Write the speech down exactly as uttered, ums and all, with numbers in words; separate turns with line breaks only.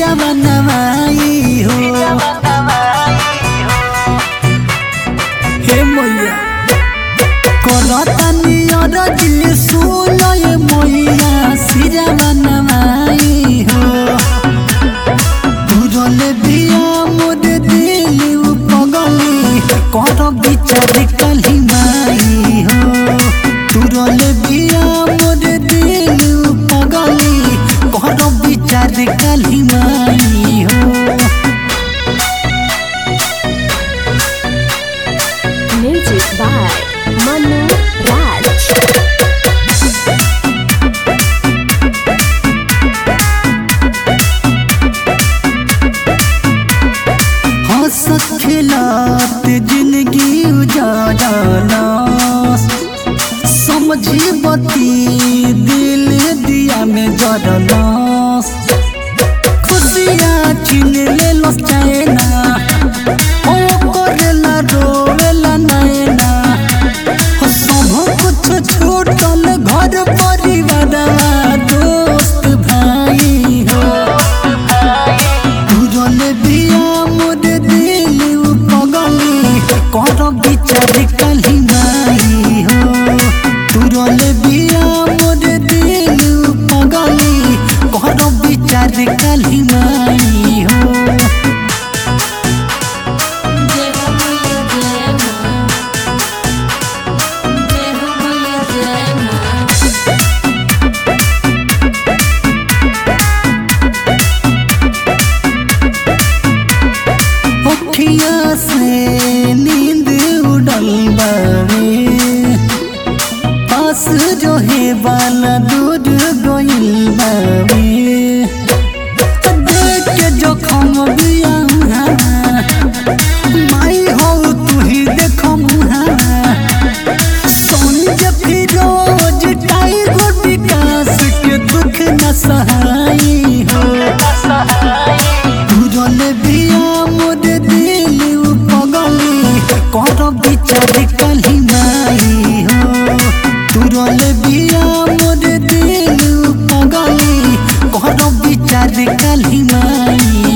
सिरा बनवाई हो। हे मैया करतनी अरजी सुनो ये मैया सिरा बनवाई हो। तुरले बिया मोर दिल पगली कर विचार कली माई हो। तुरले बिया मोर दिल पगली कर विचार कली माई हो।
Music by Manu Raj.
हंसत खेलत जिंदगी उजाला समझी बती दिल दिया में जरला। खुशियाँ छीन ले लो चैना ओ करेला रोवेला नैना। सब कुछ छूटल घर परिवार दोस्त भाई हो। तुरले बिया मोर दिल पगली कर विचार कली माई हो। तुरले बिया मोर दिल पगली कर विचार कली माई हो। अखिया से नींद उड़ल बावे पास जो है वाला दूर गइल बावे। देख के जोखम बिया माई हो तू ही देखम सोन फिरोज टाइगर विकास के दुख न सहाई हो। तुरले बिया मोर दिल पगली कर विचार कली माई हो। तुरले बिया मोर दिल पगली कर विचार कली माई।